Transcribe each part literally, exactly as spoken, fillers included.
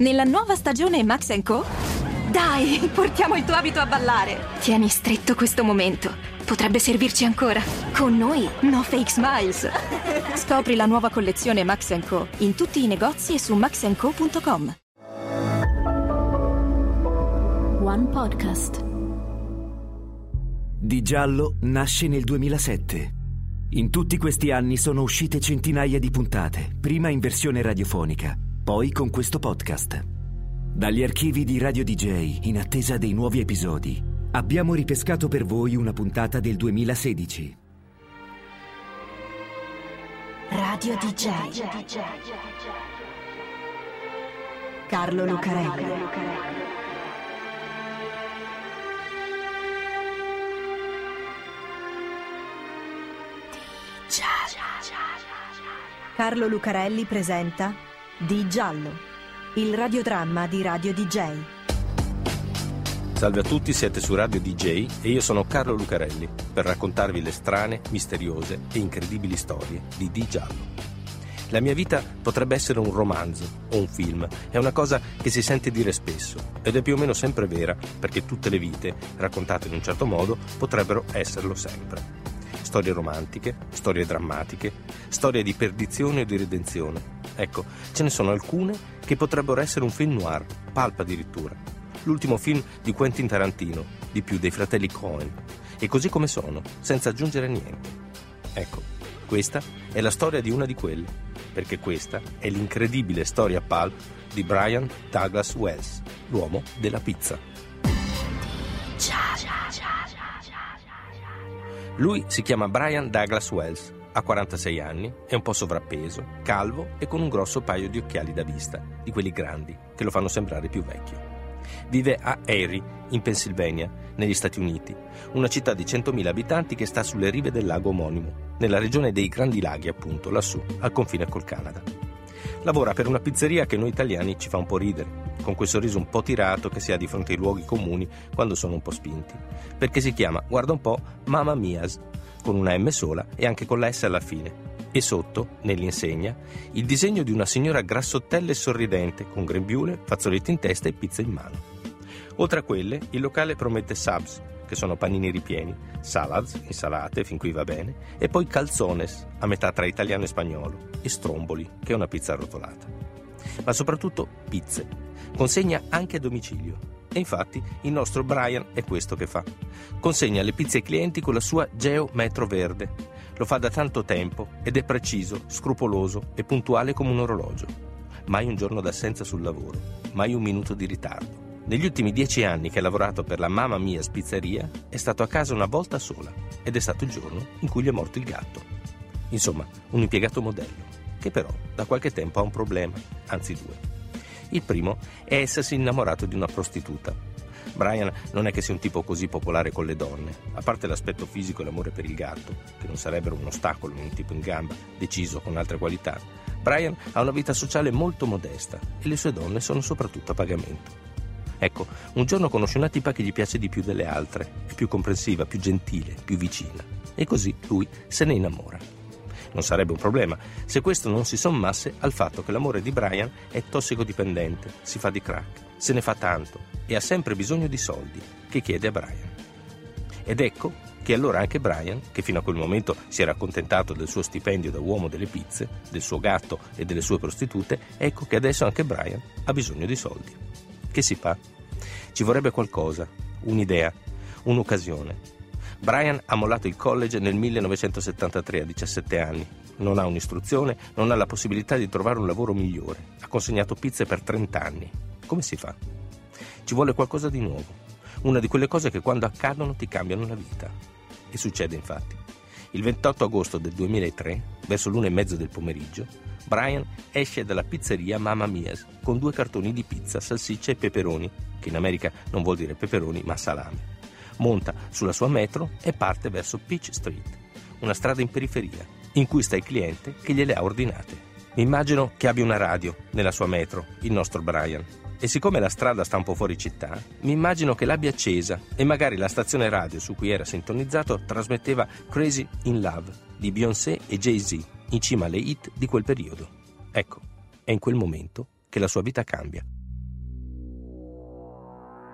Nella nuova stagione Max and Co? Dai, portiamo il tuo abito a ballare. Tieni stretto questo momento. Potrebbe servirci ancora. Con noi, no fake smiles. Scopri la nuova collezione Max and Co in tutti i negozi e su max and co punto com. One Podcast. Di Giallo nasce nel duemilasette. In tutti questi anni sono uscite centinaia di puntate, prima in versione radiofonica, poi con questo podcast. Dagli archivi di Radio D J, in attesa dei nuovi episodi, abbiamo ripescato per voi una puntata del duemilasedici. Radio D J. Carlo Lucarelli. Carlo Lucarelli presenta Di Giallo, il radiodramma di Radio D J. Salve a tutti, siete su Radio D J e io sono Carlo Lucarelli per raccontarvi le strane, misteriose e incredibili storie di Di Giallo. La mia vita potrebbe essere un romanzo o un film, è una cosa che si sente dire spesso ed è più o meno sempre vera, perché tutte le vite, raccontate in un certo modo, potrebbero esserlo sempre. Storie romantiche, storie drammatiche, storie di perdizione o di redenzione. Ecco, ce ne sono alcune che potrebbero essere un film noir, pulp addirittura. L'ultimo film di Quentin Tarantino, di più dei fratelli Coen. E così come sono, senza aggiungere niente. Ecco, questa è la storia di una di quelle, perché questa è l'incredibile storia pulp di Brian Douglas Wells, l'uomo della pizza. Lui si chiama Brian Douglas Wells, ha quarantasei anni, è un po' sovrappeso, calvo e con un grosso paio di occhiali da vista, di quelli grandi, che lo fanno sembrare più vecchio. Vive a Erie, in Pennsylvania, negli Stati Uniti, una città di centomila abitanti che sta sulle rive del lago omonimo, nella regione dei Grandi Laghi, appunto, lassù, al confine col Canada. Lavora per una pizzeria che noi italiani ci fa un po' ridere, con quel sorriso un po' tirato che si ha di fronte ai luoghi comuni quando sono un po' spinti, perché si chiama, guarda un po', Mamma Mia's, con una M sola e anche con la S alla fine. E sotto, nell'insegna, il disegno di una signora grassottella e sorridente, con grembiule, fazzoletti in testa e pizza in mano. Oltre a quelle, il locale promette subs, che sono panini ripieni, salads, insalate, fin qui va bene, e poi calzones, a metà tra italiano e spagnolo, e stromboli, che è una pizza arrotolata. Ma soprattutto pizze. Consegna anche a domicilio. E infatti il nostro Brian è questo che fa. Consegna le pizze ai clienti con la sua Geo Metro verde. Lo fa da tanto tempo ed è preciso, scrupoloso e puntuale come un orologio. Mai un giorno d'assenza sul lavoro, mai un minuto di ritardo. Negli ultimi dieci anni che ha lavorato per la Mamma Mia's pizzeria è stato a casa una volta sola ed è stato il giorno in cui gli è morto il gatto. Insomma, un impiegato modello, che però da qualche tempo ha un problema, anzi due. Il primo è essersi innamorato di una prostituta. Brian non è che sia un tipo così popolare con le donne, a parte l'aspetto fisico e l'amore per il gatto, che non sarebbero un ostacolo in un tipo in gamba, deciso con altre qualità. Brian ha una vita sociale molto modesta e le sue donne sono soprattutto a pagamento. Ecco, un giorno conosce una tipa che gli piace di più delle altre, è più comprensiva, più gentile, più vicina. E così lui se ne innamora. Non sarebbe un problema se questo non si sommasse al fatto che l'amore di Brian è tossicodipendente, si fa di crack, se ne fa tanto e ha sempre bisogno di soldi, che chiede a Brian. Ed ecco che allora anche Brian, che fino a quel momento si era accontentato del suo stipendio da uomo delle pizze, del suo gatto e delle sue prostitute, ecco che adesso anche Brian ha bisogno di soldi. Che si fa? Ci vorrebbe qualcosa, un'idea, un'occasione. Brian ha mollato il college nel millenovecentosettantatré a diciassette anni. Non ha un'istruzione, non ha la possibilità di trovare un lavoro migliore. Ha consegnato pizze per trenta anni. Come si fa? Ci vuole qualcosa di nuovo. Una di quelle cose che quando accadono ti cambiano la vita. E succede infatti. Il ventotto agosto del duemilatré, verso l'una e mezzo del pomeriggio, Brian esce dalla pizzeria Mamma Mia's con due cartoni di pizza, salsicce e peperoni, che in America non vuol dire peperoni ma salame. Monta sulla sua metro e parte verso Peach Street, una strada in periferia, in cui sta il cliente che gliele ha ordinate. Mi immagino che abbia una radio nella sua metro, il nostro Brian. E siccome la strada sta un po' fuori città, mi immagino che l'abbia accesa e magari la stazione radio su cui era sintonizzato trasmetteva Crazy in Love di Beyoncé e Jay-Z, in cima alle hit di quel periodo. Ecco, è in quel momento che la sua vita cambia.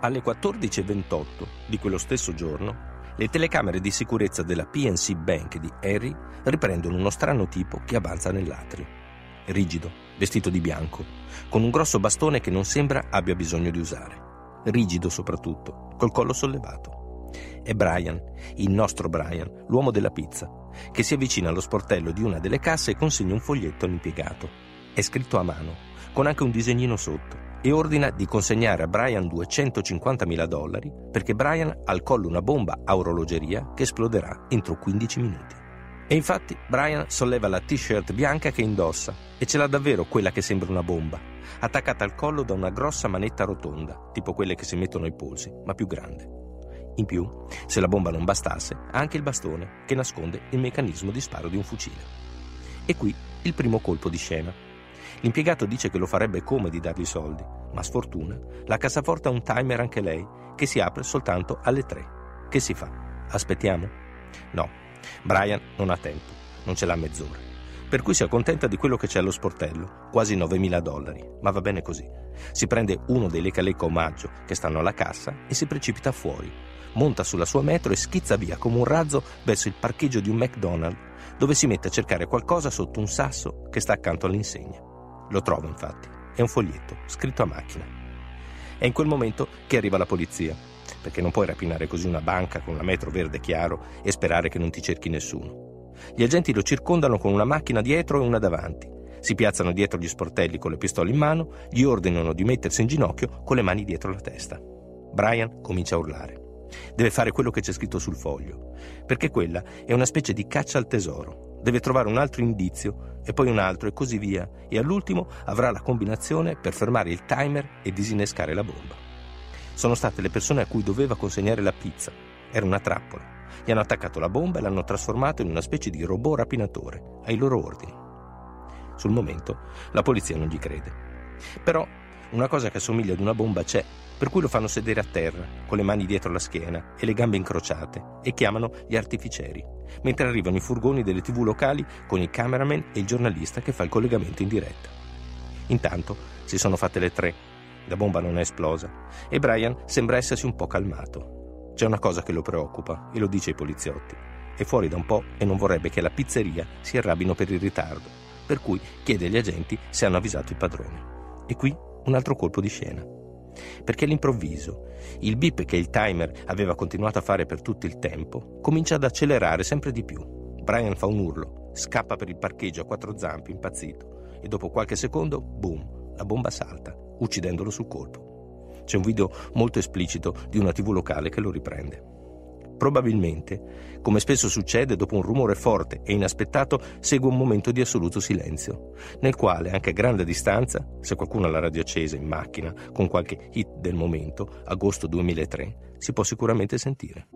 alle quattordici e ventotto di quello stesso giorno, le telecamere di sicurezza della P N C Bank di Erie riprendono uno strano tipo che avanza nell'atrio. Rigido, vestito di bianco, con un grosso bastone che non sembra abbia bisogno di usare. Rigido soprattutto, col collo sollevato. È Brian, il nostro Brian, l'uomo della pizza, che si avvicina allo sportello di una delle casse e consegna un foglietto all'impiegato. È scritto a mano, con anche un disegnino sotto, e ordina di consegnare a Brian duecentocinquantamila dollari perché Brian ha al collo una bomba a orologeria che esploderà entro quindici minuti. E infatti Brian solleva la t-shirt bianca che indossa e ce l'ha davvero quella che sembra una bomba, attaccata al collo da una grossa manetta rotonda, tipo quelle che si mettono ai polsi, ma più grande. In più, se la bomba non bastasse, ha anche il bastone che nasconde il meccanismo di sparo di un fucile. E qui il primo colpo di scena. L'impiegato dice che lo farebbe come di dargli soldi, ma sfortuna, la cassaforte ha un timer anche lei, che si apre soltanto alle tre. Che si fa? Aspettiamo? No, Brian non ha tempo, non ce l'ha mezz'ora. Per cui si accontenta di quello che c'è allo sportello, quasi novemila dollari, ma va bene così. Si prende uno dei lecca-lecca omaggio che stanno alla cassa e si precipita fuori. Monta sulla sua metro e schizza via come un razzo verso il parcheggio di un McDonald's, dove si mette a cercare qualcosa sotto un sasso che sta accanto all'insegna. Lo trova infatti, è un foglietto scritto a macchina. È in quel momento che arriva la polizia, perché non puoi rapinare così una banca con la metro verde chiaro e sperare che non ti cerchi nessuno. Gli agenti lo circondano con una macchina dietro e una davanti, si piazzano dietro gli sportelli con le pistole in mano, gli ordinano di mettersi in ginocchio con le mani dietro la testa. Brian comincia a urlare. Deve fare quello che c'è scritto sul foglio, perché quella è una specie di caccia al tesoro. Deve trovare un altro indizio e poi un altro e così via, e all'ultimo avrà la combinazione per fermare il timer e disinnescare la bomba. Sono state le persone a cui doveva consegnare la pizza. Era una trappola. Gli hanno attaccato la bomba e l'hanno trasformato in una specie di robot rapinatore, ai loro ordini. Sul momento la polizia non gli crede. Però una cosa che assomiglia ad una bomba c'è, per cui lo fanno sedere a terra, con le mani dietro la schiena e le gambe incrociate, e chiamano gli artificieri, mentre arrivano i furgoni delle tivù locali con il cameraman e il giornalista che fa il collegamento in diretta. Intanto si sono fatte le tre, la bomba non è esplosa e Brian sembra essersi un po' calmato. C'è una cosa che lo preoccupa e lo dice ai poliziotti. È fuori da un po' e non vorrebbe che alla pizzeria si arrabbino per il ritardo, per cui chiede agli agenti se hanno avvisato il padrone. E qui un altro colpo di scena. Perché all'improvviso il beep che il timer aveva continuato a fare per tutto il tempo comincia ad accelerare sempre di più. Brian fa un urlo, scappa per il parcheggio a quattro zampe impazzito e dopo qualche secondo, boom, la bomba salta, uccidendolo sul colpo. C'è un video molto esplicito di una tivù locale che lo riprende. Probabilmente, come spesso succede, dopo un rumore forte e inaspettato segue un momento di assoluto silenzio, nel quale, anche a grande distanza, se qualcuno ha la radio accesa in macchina con qualche hit del momento, agosto duemilatré, si può sicuramente sentire.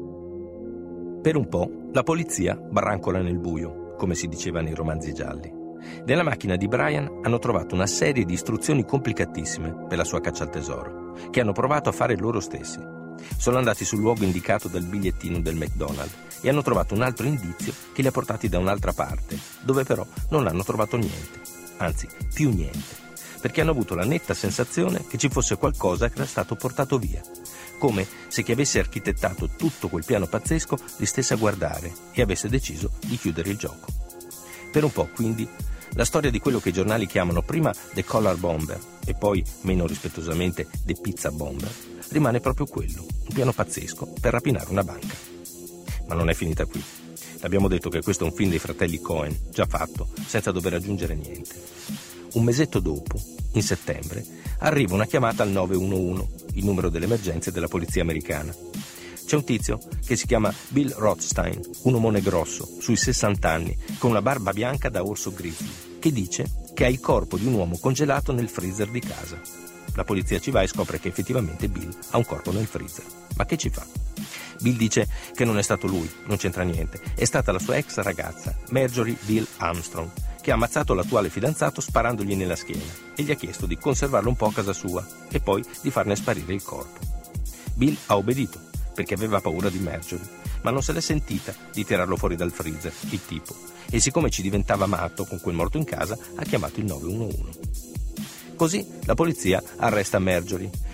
Per un po' la polizia barrancola nel buio, come si diceva nei romanzi gialli. Nella macchina di Brian hanno trovato una serie di istruzioni complicatissime per la sua caccia al tesoro, che hanno provato a fare loro stessi. Sono andati sul luogo indicato dal bigliettino del McDonald's e hanno trovato un altro indizio che li ha portati da un'altra parte, dove però non hanno trovato niente, anzi più niente, perché hanno avuto la netta sensazione che ci fosse qualcosa che era stato portato via, come se chi avesse architettato tutto quel piano pazzesco li stesse a guardare e avesse deciso di chiudere il gioco. Per un po', quindi, la storia di quello che i giornali chiamano prima The Collar Bomber e poi, meno rispettosamente, The Pizza Bomber, rimane proprio quello, un piano pazzesco per rapinare una banca. Ma non è finita qui. Abbiamo detto che questo è un film dei fratelli Coen, già fatto, senza dover aggiungere niente. Un mesetto dopo, in settembre, arriva una chiamata al nove uno uno, il numero delle emergenze della polizia americana. C'è un tizio che si chiama Bill Rothstein, un omone grosso, sui sessanta anni, con una barba bianca da orso grizzly, che dice che ha il corpo di un uomo congelato nel freezer di casa. La polizia ci va e scopre che effettivamente Bill ha un corpo nel freezer. Ma che ci fa? Bill dice che non è stato lui, non c'entra niente. È stata la sua ex ragazza, Marjorie Bill Armstrong, che ha ammazzato l'attuale fidanzato sparandogli nella schiena e gli ha chiesto di conservarlo un po' a casa sua e poi di farne sparire il corpo. Bill ha obbedito, perché aveva paura di Marjorie, ma non se l'è sentita di tirarlo fuori dal freezer, il tipo, e siccome ci diventava matto con quel morto in casa, ha chiamato il nove uno uno. Così la polizia arresta Marjorie,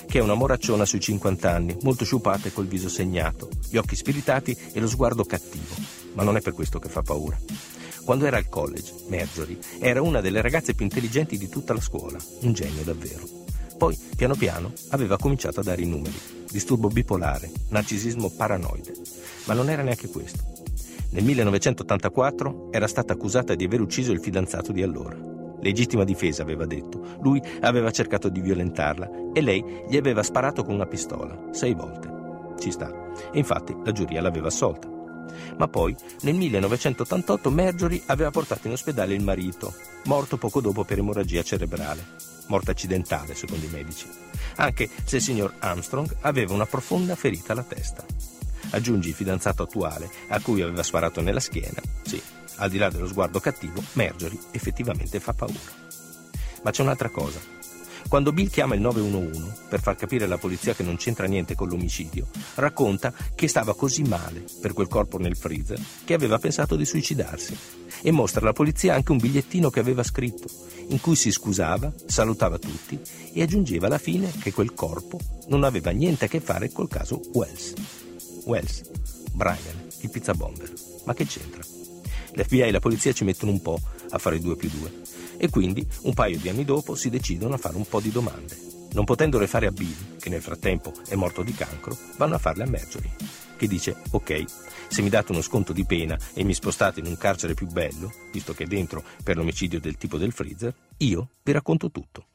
che è una moracciona sui cinquanta anni, molto sciupata e col viso segnato, gli occhi spiritati e lo sguardo cattivo. Ma non è per questo che fa paura. Quando era al college, Marjorie era una delle ragazze più intelligenti di tutta la scuola, un genio davvero. Poi, piano piano, aveva cominciato a dare i numeri. Disturbo bipolare, narcisismo paranoide. Ma non era neanche questo. Nel millenovecentottantaquattro era stata accusata di aver ucciso il fidanzato di allora. Legittima difesa, aveva detto. Lui aveva cercato di violentarla e lei gli aveva sparato con una pistola, sei volte. Ci sta. E infatti la giuria l'aveva assolta. Ma poi, nel millenovecentottantotto, Marjorie aveva portato in ospedale il marito, morto poco dopo per emorragia cerebrale. Morte accidentale, secondo i medici. Anche se il signor Armstrong aveva una profonda ferita alla testa. Aggiungi il fidanzato attuale, a cui aveva sparato nella schiena. Sì, al di là dello sguardo cattivo, Marjorie effettivamente fa paura. Ma c'è un'altra cosa. Quando Bill chiama il nove uno uno per far capire alla polizia che non c'entra niente con l'omicidio, racconta che stava così male per quel corpo nel freezer che aveva pensato di suicidarsi e mostra alla polizia anche un bigliettino che aveva scritto, in cui si scusava, salutava tutti e aggiungeva alla fine che quel corpo non aveva niente a che fare col caso Wells. Wells, Brian, il pizza bomber. Ma che c'entra? L'F B I e la polizia ci mettono un po' a fare due più due. E quindi, un paio di anni dopo, si decidono a fare un po' di domande. Non potendole fare a Bill, che nel frattempo è morto di cancro, vanno a farle a Marjorie, che dice: ok, se mi date uno sconto di pena e mi spostate in un carcere più bello, visto che è dentro per l'omicidio del tipo del freezer, io vi racconto tutto.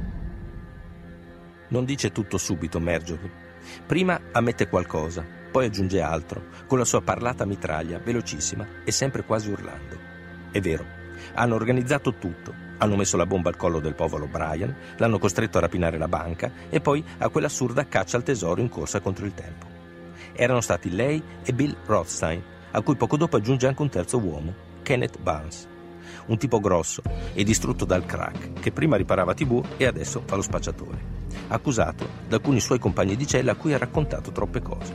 Non dice tutto subito Marjorie. Prima ammette qualcosa, poi aggiunge altro, con la sua parlata mitraglia, velocissima e sempre quasi urlando. È vero. Hanno organizzato tutto, hanno messo la bomba al collo del povero Brian, l'hanno costretto a rapinare la banca e poi a quell'assurda caccia al tesoro in corsa contro il tempo. Erano stati lei e Bill Rothstein, a cui poco dopo aggiunge anche un terzo uomo, Kenneth Barnes, un tipo grosso e distrutto dal crack, che prima riparava tivù e adesso fa lo spacciatore, accusato da alcuni suoi compagni di cella a cui ha raccontato troppe cose.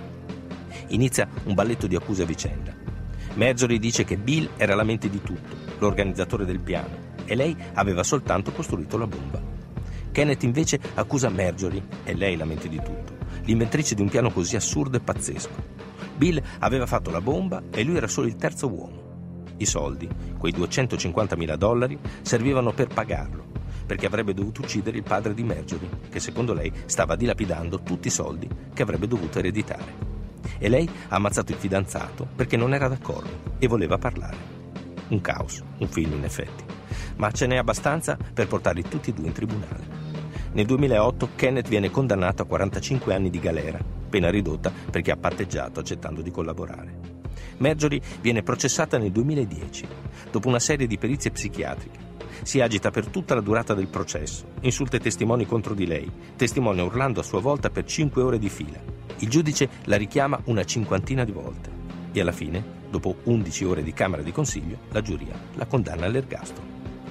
Inizia un balletto di accuse a vicenda. Marjorie dice che Bill era la mente di tutto, l'organizzatore del piano, e lei aveva soltanto costruito la bomba. Kenneth invece accusa Marjorie, e lei la mente di tutto, l'inventrice di un piano così assurdo e pazzesco. Bill aveva fatto la bomba e lui era solo il terzo uomo. I soldi, quei duecentocinquantamila dollari, servivano per pagarlo, perché avrebbe dovuto uccidere il padre di Marjorie, che secondo lei stava dilapidando tutti i soldi che avrebbe dovuto ereditare. E lei ha ammazzato il fidanzato perché non era d'accordo e voleva parlare. Un caos, un film in effetti, ma ce n'è abbastanza per portarli tutti e due in tribunale. Nel duemilaotto Kenneth viene condannato a quarantacinque anni di galera, pena ridotta perché ha patteggiato accettando di collaborare. Marjorie viene processata nel duemiladieci, dopo una serie di perizie psichiatriche. Si agita per tutta la durata del processo, insulta i testimoni contro di lei, testimonia urlando a sua volta per cinque ore di fila. Il giudice la richiama una cinquantina di volte e alla fine, dopo undici ore di camera di consiglio, la giuria la condanna all'ergastolo.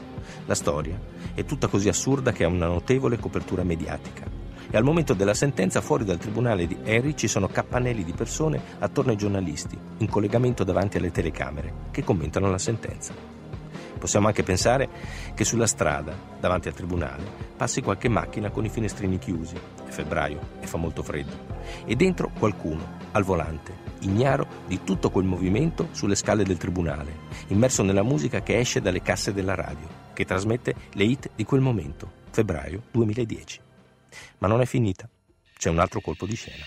La storia è tutta così assurda che ha una notevole copertura mediatica e al momento della sentenza fuori dal tribunale di Erie ci sono capannelli di persone attorno ai giornalisti in collegamento davanti alle telecamere che commentano la sentenza. Possiamo anche pensare che sulla strada, davanti al tribunale, passi qualche macchina con i finestrini chiusi. È febbraio e fa molto freddo. E dentro qualcuno, al volante, ignaro di tutto quel movimento sulle scale del tribunale, immerso nella musica che esce dalle casse della radio, che trasmette le hit di quel momento, febbraio duemiladieci. Ma non è finita. C'è un altro colpo di scena.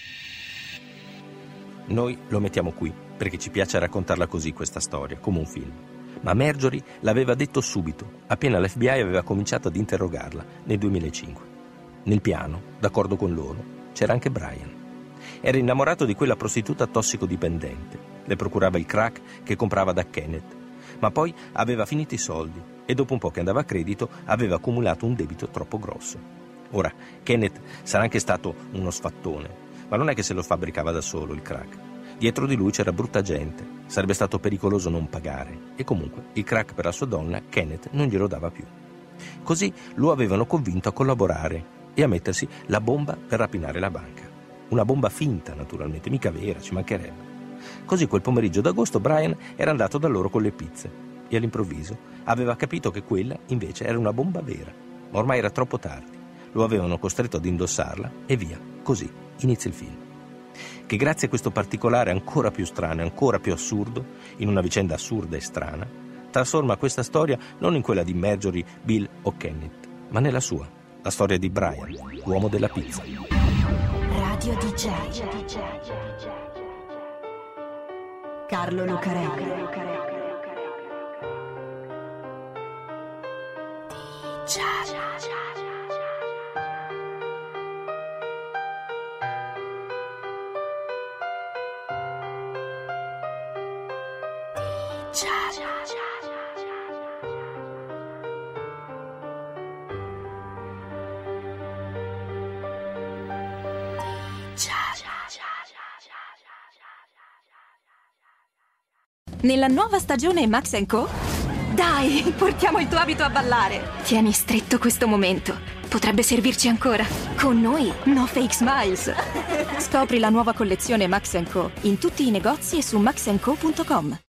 Noi lo mettiamo qui, perché ci piace raccontarla così questa storia, come un film. Ma Marjorie l'aveva detto subito, appena l'F B I aveva cominciato ad interrogarla nel duemilacinque. Nel piano, d'accordo con loro, c'era anche Brian. Era innamorato di quella prostituta tossicodipendente, le procurava il crack che comprava da Kenneth, ma poi aveva finito i soldi e dopo un po' che andava a credito aveva accumulato un debito troppo grosso. Ora, Kenneth sarà anche stato uno sfattone, ma non è che se lo fabbricava da solo il crack. Dietro di lui c'era brutta gente, sarebbe stato pericoloso non pagare e comunque il crack per la sua donna Kenneth non glielo dava più. Così lo avevano convinto a collaborare e a mettersi la bomba per rapinare la banca. Una bomba finta naturalmente, mica vera, ci mancherebbe. Così quel pomeriggio d'agosto Brian era andato da loro con le pizze e all'improvviso aveva capito che quella invece era una bomba vera, ma ormai era troppo tardi. lo avevano costretto ad indossarla e via, così inizia il film. Che grazie a questo particolare ancora più strano e ancora più assurdo, in una vicenda assurda e strana, trasforma questa storia non in quella di Marjorie, Bill o Kenneth, ma nella sua, la storia di Brian, l'uomo della pizza. Radio D J Carlo Lucarelli. Nella nuova stagione Max and Co? Dai, portiamo il tuo abito a ballare. Tieni stretto questo momento. Potrebbe servirci ancora. Con noi, no fake smiles. Scopri la nuova collezione Max and Co in tutti i negozi e su max and co punto com.